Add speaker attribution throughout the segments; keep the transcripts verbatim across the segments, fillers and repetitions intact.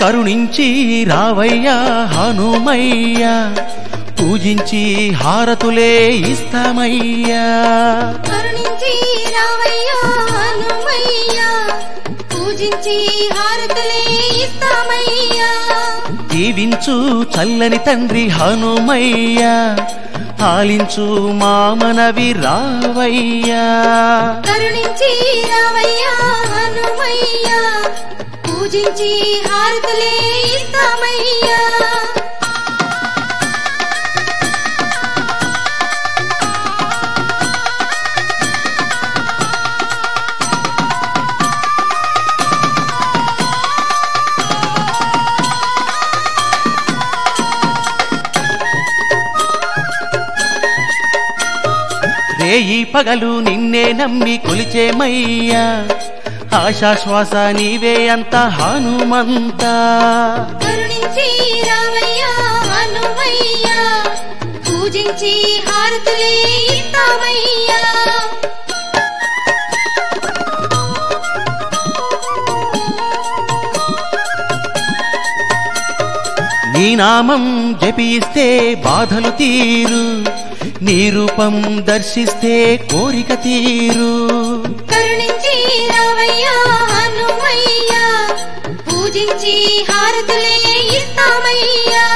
Speaker 1: కరుణించి రావయ్యా హనుమయ్యా పూజించి హారతులే ఇస్తామయ్యా
Speaker 2: కరుణించి రావయ్యా హనుమయ్యా పూజించి హారతులే ఇస్తామయ్యా
Speaker 1: దీవించు చల్లని తండ్రి హనుమయ్యా ఆలించు మా మనవి రావయ్యా
Speaker 2: కరుణించి రావయ్యా హనుమయ్యా పూజించి హారతులే ఇస్తామయ్యా
Speaker 1: రేయి పగలు నిన్నే నమ్మి కొలిచేమయ్యా ఆశాశ్వాస నీవే అంత హనుమంత
Speaker 2: కరుణించి రావయ్యా హనుమయ్యా పూజించి హారతులే ఇస్తామయ్యా
Speaker 1: నీ నామం జపిస్తే బాధలు తీరు నీ రూపం దర్శిస్తే కోరిక తీరు
Speaker 2: కరుణించి రావయ్యా హనుమయ్యా పూజించి హారతులే ఇస్తామయ్యా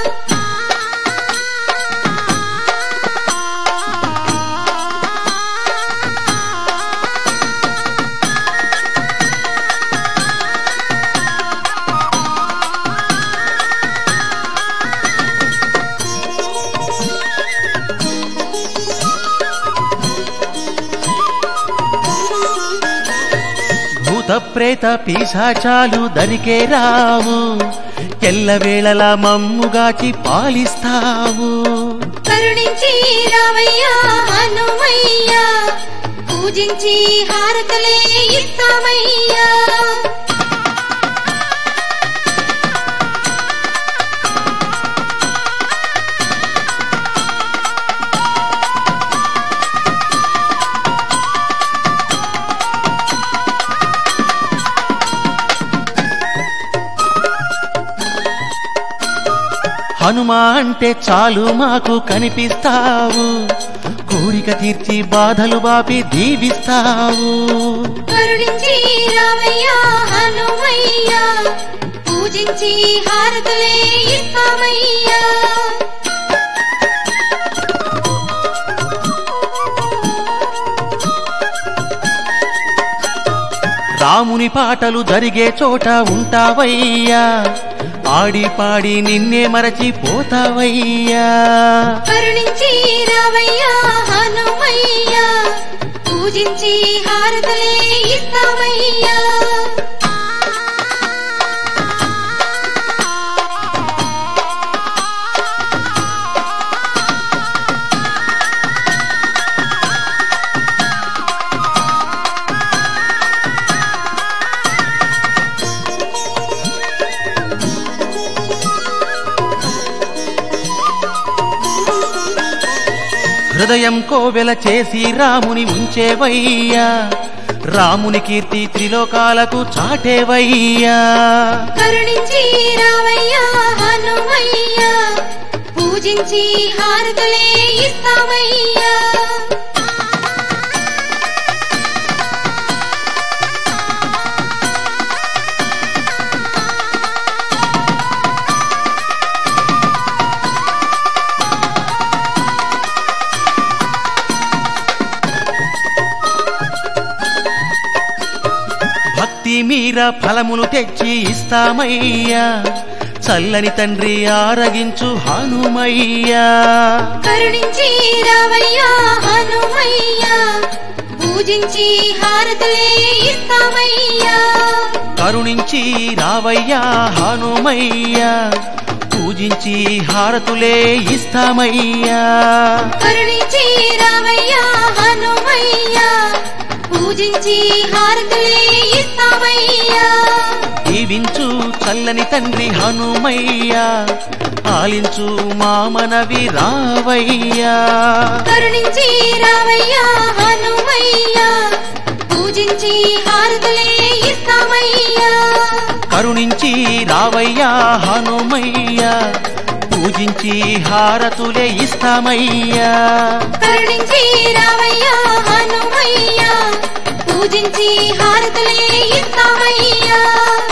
Speaker 1: భూత ప్రేత పిశాచాలు దరికే రావు ఎల్లవేళలా మమ్ముగాచి పాలిస్తావు
Speaker 2: కరుణించి రావయ్యా హనుమయ్యా పూజించి హారతులే ఇస్తామయ్యా
Speaker 1: హనుమా అంటే చాలు మాకు కనిపిస్తావు కోరిక తీర్చి బాధలు బాపి దీవిస్తావు
Speaker 2: కరుణించి రావయ్యా హనుమయ్యా పూజించి హారతులే ఇస్తామయ్యా
Speaker 1: రాముని పాటలు జరిగే చోట ఉంటావయ్యా ఆడి పాడి నిన్నే మరచిపోతావయ్యా
Speaker 2: కరుణించి రావయ్యా హనుమయ్యా పూజించి హారతులే ఇస్తామయ్యా
Speaker 1: హృదయం కోవెల చేసి రాముని ఉంచేవయ్యా రాముని కీర్తి త్రిలోకాలకు చాటేవయ్యా
Speaker 2: కరుణించి రావయ్యా హనుమయ్యా పూజించి హారతులే ఇస్తామయ్యా
Speaker 1: భక్తి మీర ఫలములు తెచ్చి ఇస్తామయ్యా చల్లని తండ్రి ఆరగించు హనుమయ్యా
Speaker 2: కరుణించి రావయ్యా హనుమయ్యా పూజించి హారతులే ఇస్తామయ్యా
Speaker 1: కరుణించి రావయ్యా హనుమయ్యా పూజించి హారతులే ఇస్తామయ్యా
Speaker 2: కరుణించి రావయ్యా హనుమయ్యా పూజించి హారతులే ఇస్తామయ్యా
Speaker 1: దీవించు చల్లని తండ్రి హనుమయ్యా ఆలించు మా మనవి రావయ్యా
Speaker 2: కరుణించి రావయ్యా హనుమయ్యా పూజించి హారతులే ఇస్తామయ్యా
Speaker 1: కరుణించి రావయ్యా హనుమయ్యా పూజించి హారతులే ఇస్తామయ్యా
Speaker 2: కరుణించి రావయ్యా హనుమయ్యా పూజించి హారతులే ఇస్తామయ్యా